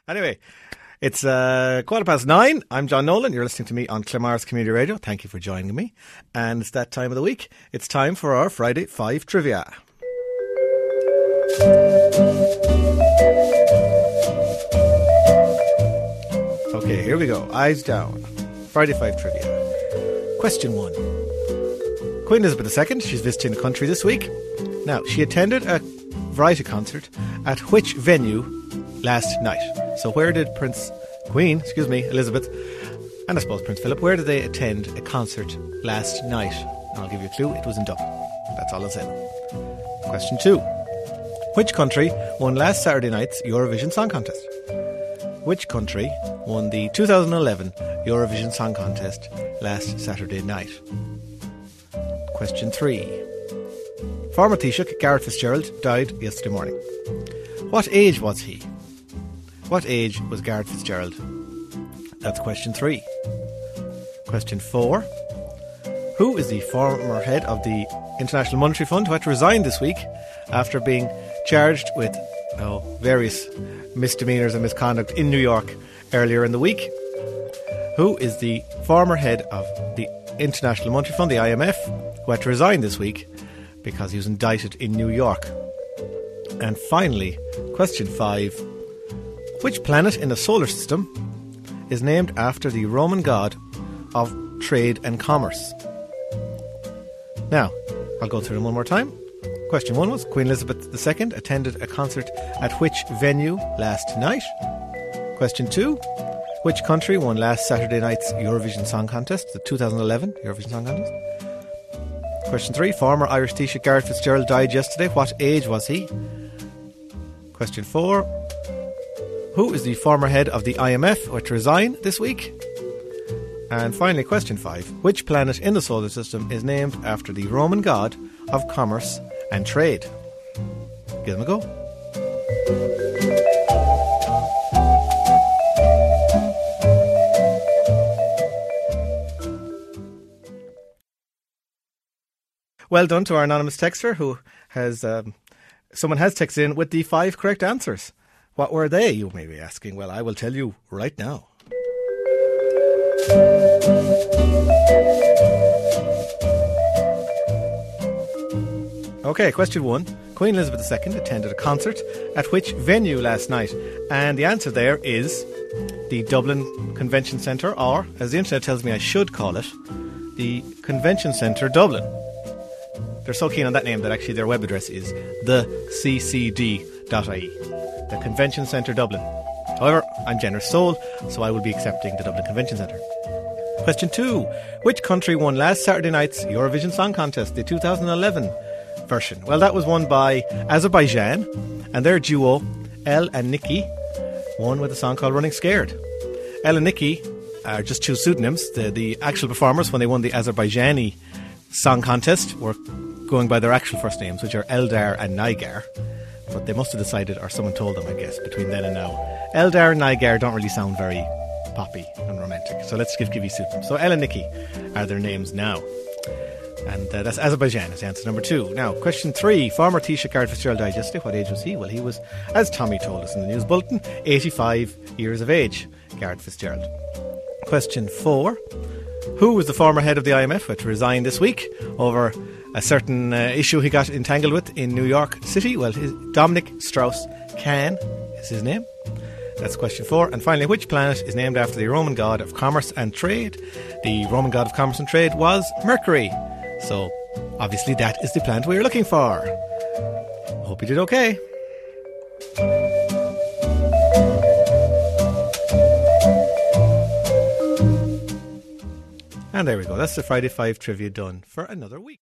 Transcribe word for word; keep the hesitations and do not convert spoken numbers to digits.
Anyway, it's uh, quarter past nine. I'm John Nolan. You're listening to me on Clamars Community Radio. Thank you for joining me. And it's that time of the week. It's time for our Friday five trivia. Okay, here we go. Eyes down. Friday five trivia. Question one. Queen Elizabeth the Second, she's visiting the country this week. Now, she attended a variety concert at which venue last night? So where did Prince, Queen, excuse me, Elizabeth, and I suppose Prince Philip, where did they attend a concert last night? I'll give you a clue, it was in Dublin. That's all I'll say. Question two. Which country won last Saturday night's Eurovision Song Contest? Which country won the two thousand eleven Eurovision Song Contest last Saturday night? Question three. Former Taoiseach Garret FitzGerald died yesterday morning. What age was he? What age was Garret FitzGerald? That's question three. Question four. Who is the former head of the International Monetary Fund who had to resign this week after being charged with oh, various misdemeanours and misconduct in New York earlier in the week? Who is the former head of the International Monetary Fund, the I M F, who had to resign this week because he was indicted in New York? And finally, question five. Which planet in the solar system is named after the Roman god of trade and commerce? Now, I'll go through them one more time. Question one was, Queen Elizabeth the Second attended a concert at which venue last night? Question two, which country won last Saturday night's Eurovision Song Contest, the two thousand eleven Eurovision Song Contest? Question three, former Irish Taoiseach Garret FitzGerald died yesterday. What age was he? Question four, who is the former head of the I M F who had to resign this week? And finally, question five, which planet in the solar system is named after the Roman god of commerce and trade? Give them a go. Well done to our anonymous texter who has, um, someone has texted in with the five correct answers. What were they, you may be asking? Well, I will tell you right now. Okay, question one. Queen Elizabeth the Second attended a concert at which venue last night? And the answer there is the Dublin Convention Centre, or, as the internet tells me I should call it, the Convention Centre Dublin. They're so keen on that name that actually their web address is the c c d dot i e. The Convention Centre Dublin. However, I'm generous soul, so I will be accepting the Dublin Convention Centre. Question two. Which country won last Saturday night's Eurovision Song Contest, the two thousand eleven version? Well, that was won by Azerbaijan, and their duo, El and Nikki, won with a song called Running Scared. El and Nikki are just two pseudonyms. The, the actual performers, when they won the Azerbaijani Song Contest, were going by their actual first names, which are Eldar and Nigar. But they must have decided, or someone told them, I guess, between then and now. Eldar and Nigar don't really sound very poppy and romantic. So let's give, give you pseudonyms. So El and Nikki are their names now. And uh, that's Azerbaijan is answer number two. Now, question three. Former Taoiseach Garret FitzGerald died yesterday. What age was he? Well, he was, as Tommy told us in the news bulletin, eighty-five years of age, Garret FitzGerald. Question four. Who was the former head of the I M F who had to resign this week over a certain uh, issue he got entangled with in New York City? Well, his, Dominic Strauss-Kahn is his name. That's question four. And finally, which planet is named after the Roman god of commerce and trade? The Roman god of commerce and trade was Mercury. So, obviously, that is the planet we were looking for. Hope you did okay. And there we go. That's the Friday five trivia done for another week.